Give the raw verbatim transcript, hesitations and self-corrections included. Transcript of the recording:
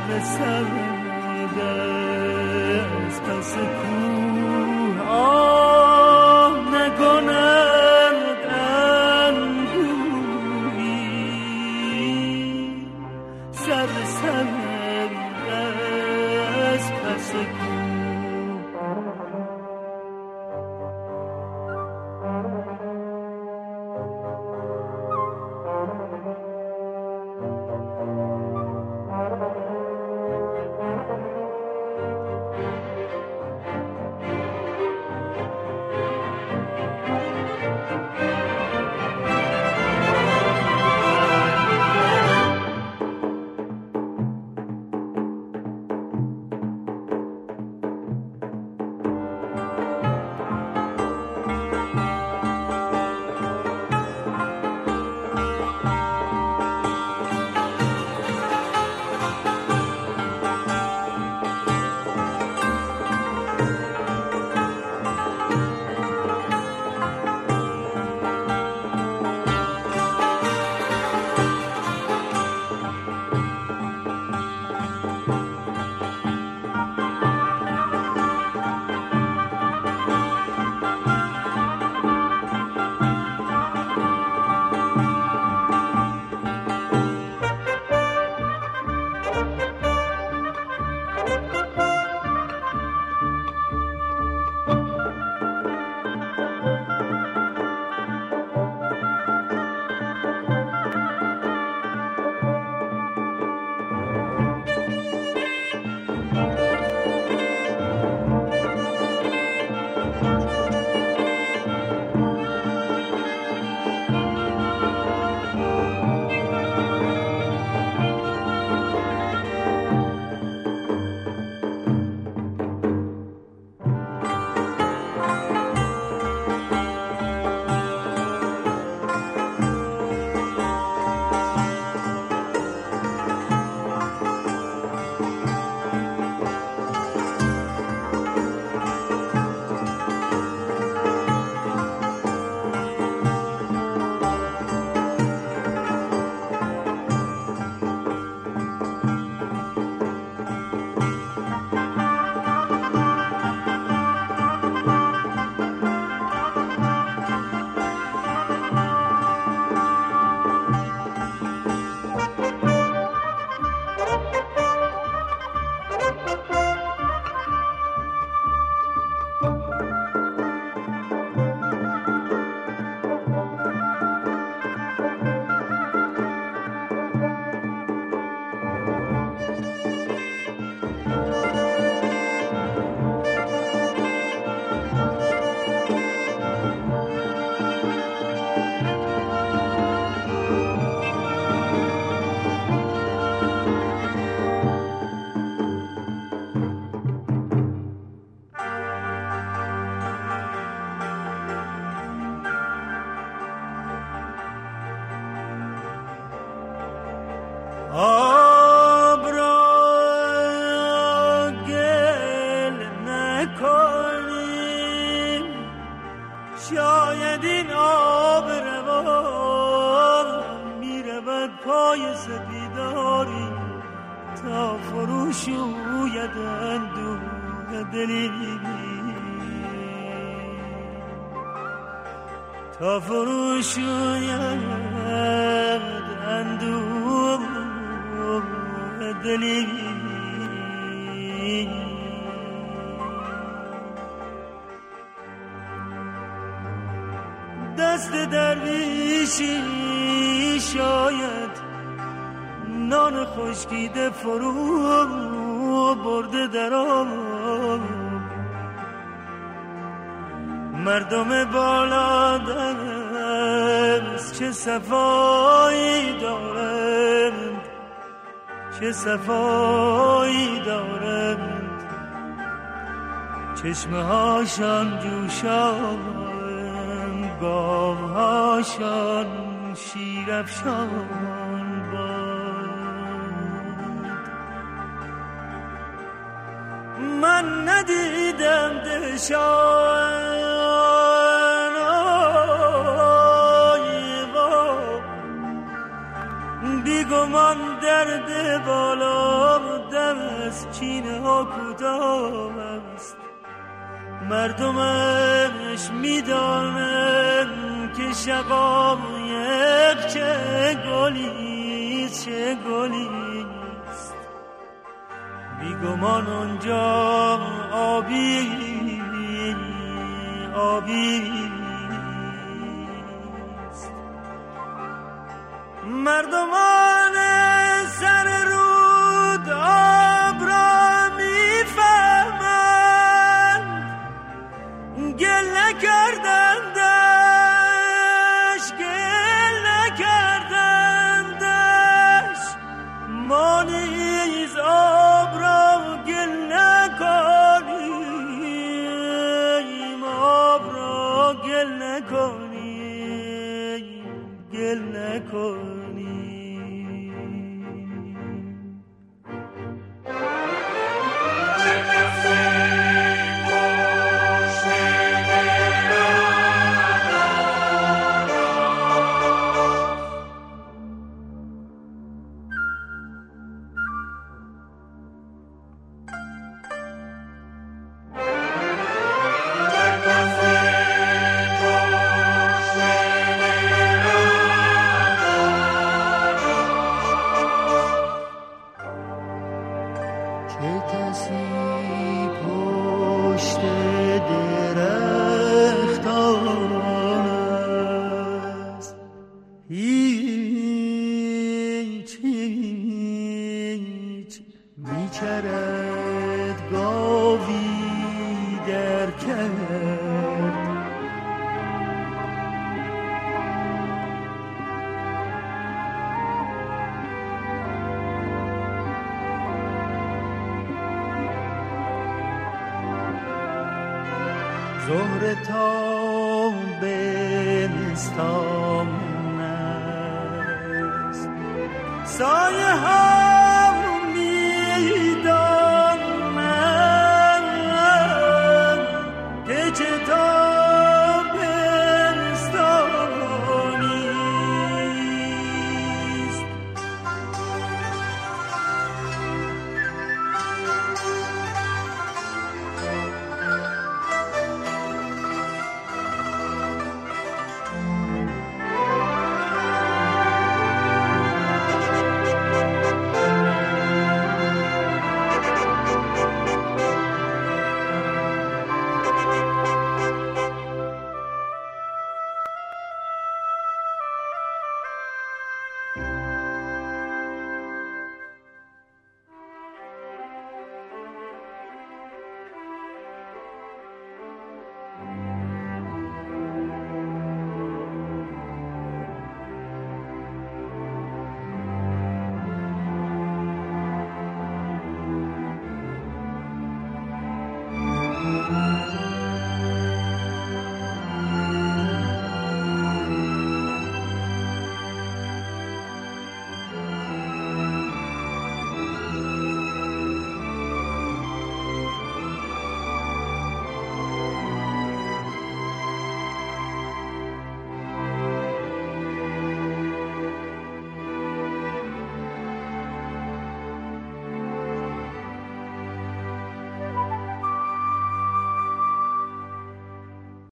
سر سرد از پس کوه آه نکند اندوهی سر سرد از پس کوه. آب را گل نکنیم شاید این آب روان میرود پای سپیداری تا فرو شوید اندوه دلی تا فرو شوید اندوه دلی دست درویشی شاید نان خشکیده فرو برده در آب مردم بالا دست چه صفایی دارند چه صفایی دارند چشمه هاشان جوشان گاو هاشان شیرافشان باد من ندیدم دشان بیگمان درد بالا در از چینه ها کوتاه است، مردمش میدانند که شقایق چه گلی چه گلی است. بیگمان آنجا آبی آبی است. مردمان سر رود آب را میفهمند، گل نکردندش گل نکردندش، ما نیز آب را گل نکنیم، آب را گل نکنیم، گل نکنیم. زهر تا بنستان است، سایه ها